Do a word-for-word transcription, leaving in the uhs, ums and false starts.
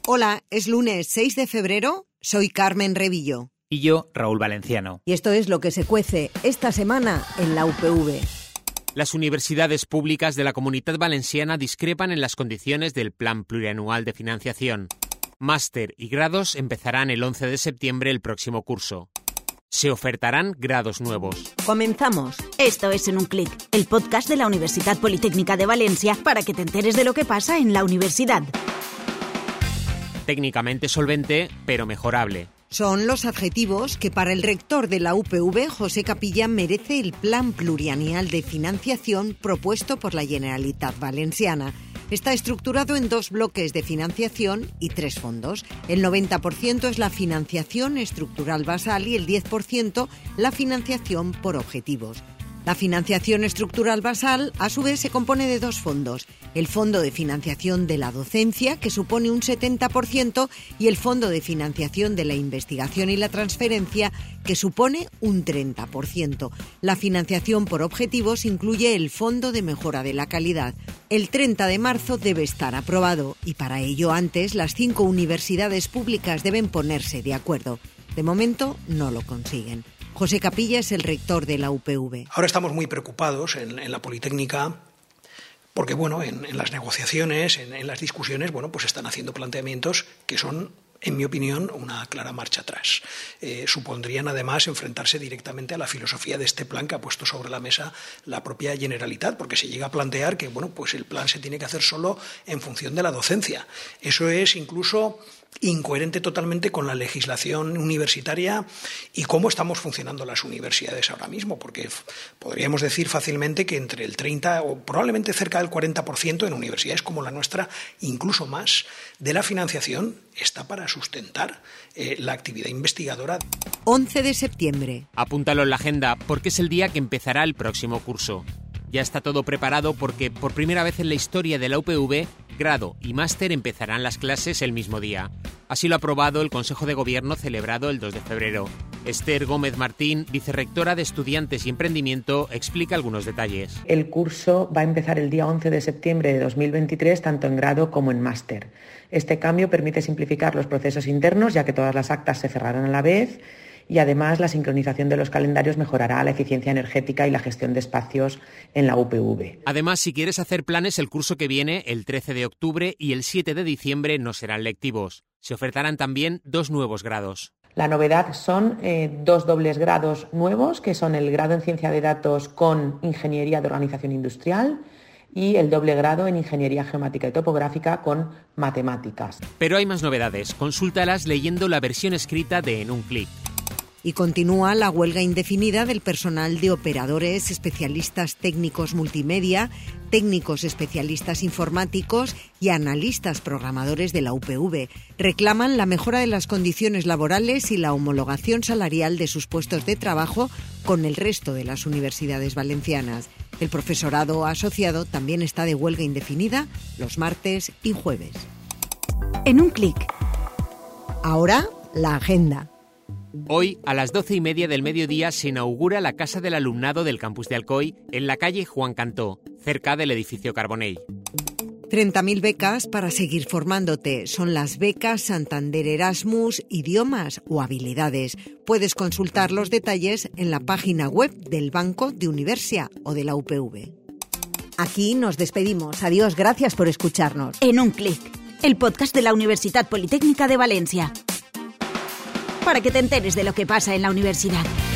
Hola, es lunes seis de febrero, soy Carmen Revillo. Y yo, Raúl Valenciano. Y esto es lo que se cuece esta semana en la U P V. Las universidades públicas de la Comunitat Valenciana discrepan en las condiciones del Plan Plurianual de Financiación. Máster y grados empezarán el once de septiembre el próximo curso. Se ofertarán grados nuevos. Comenzamos. Esto es En un clic, el podcast de la Universitat Politécnica de Valencia para que te enteres de lo que pasa en la universidad. Técnicamente solvente, pero mejorable. Son los adjetivos que para el rector de la U P V, José Capilla, merece el Plan Plurianual de Financiación propuesto por la Generalitat Valenciana. Está estructurado en dos bloques de financiación y tres fondos. El noventa por ciento es la financiación estructural basal y el diez por ciento la financiación por objetivos. La financiación estructural basal, a su vez, se compone de dos fondos. El Fondo de Financiación de la Docencia, que supone un setenta por ciento, y el Fondo de Financiación de la Investigación y la Transferencia, que supone un treinta por ciento. La financiación por objetivos incluye el Fondo de Mejora de la Calidad. El treinta de marzo debe estar aprobado y para ello antes las cinco universidades públicas deben ponerse de acuerdo. De momento no lo consiguen. José Capilla es el rector de la U P V. Ahora estamos muy preocupados en, en la Politécnica porque, bueno, en, en las negociaciones, en, en las discusiones, bueno, pues están haciendo planteamientos que son, en mi opinión, una clara marcha atrás. Eh, supondrían, además, enfrentarse directamente a la filosofía de este plan que ha puesto sobre la mesa la propia Generalitat, porque se llega a plantear que, bueno, pues el plan se tiene que hacer solo en función de la docencia. Eso es incluso incoherente totalmente con la legislación universitaria y cómo estamos funcionando las universidades ahora mismo, porque podríamos decir fácilmente que entre el treinta o probablemente cerca del cuarenta por ciento en universidades como la nuestra, incluso más, de la financiación está para sustentar eh, la actividad investigadora. once de septiembre. Apúntalo en la agenda porque es el día que empezará el próximo curso. Ya está todo preparado porque por primera vez en la historia de la U P V, grado y máster empezarán las clases el mismo día. Así lo ha aprobado el Consejo de Gobierno celebrado el dos de febrero. Esther Gómez Martín, vicerrectora de Estudiantes y Emprendimiento, explica algunos detalles. El curso va a empezar el día once de septiembre de dos mil veintitrés, tanto en grado como en máster. Este cambio permite simplificar los procesos internos, ya que todas las actas se cerrarán a la vez, y además la sincronización de los calendarios mejorará la eficiencia energética y la gestión de espacios en la U P V. Además, si quieres hacer planes, el curso que viene, el trece de octubre y el siete de diciembre, no serán lectivos. Se ofertarán también dos nuevos grados. La novedad son eh, dos dobles grados nuevos, que son el grado en Ciencia de Datos con Ingeniería de Organización Industrial y el doble grado en Ingeniería Geomática y Topográfica con Matemáticas. Pero hay más novedades. Consúltalas leyendo la versión escrita de En un clic. Y continúa la huelga indefinida del personal de operadores, especialistas técnicos multimedia, técnicos especialistas informáticos y analistas programadores de la U P V. Reclaman la mejora de las condiciones laborales y la homologación salarial de sus puestos de trabajo con el resto de las universidades valencianas. El profesorado asociado también está de huelga indefinida los martes y jueves. En un clic. Ahora, la agenda. Hoy, a las doce y media del mediodía, se inaugura la Casa del Alumnado del Campus de Alcoy en la calle Juan Cantó, cerca del edificio Carbonell. treinta mil becas para seguir formándote. Son las becas Santander Erasmus, idiomas o habilidades. Puedes consultar los detalles en la página web del Banco de Universia o de la U P V. Aquí nos despedimos. Adiós, gracias por escucharnos. En un clic, el podcast de la Universitat Politécnica de Valencia. Para que te enteres de lo que pasa en la universidad.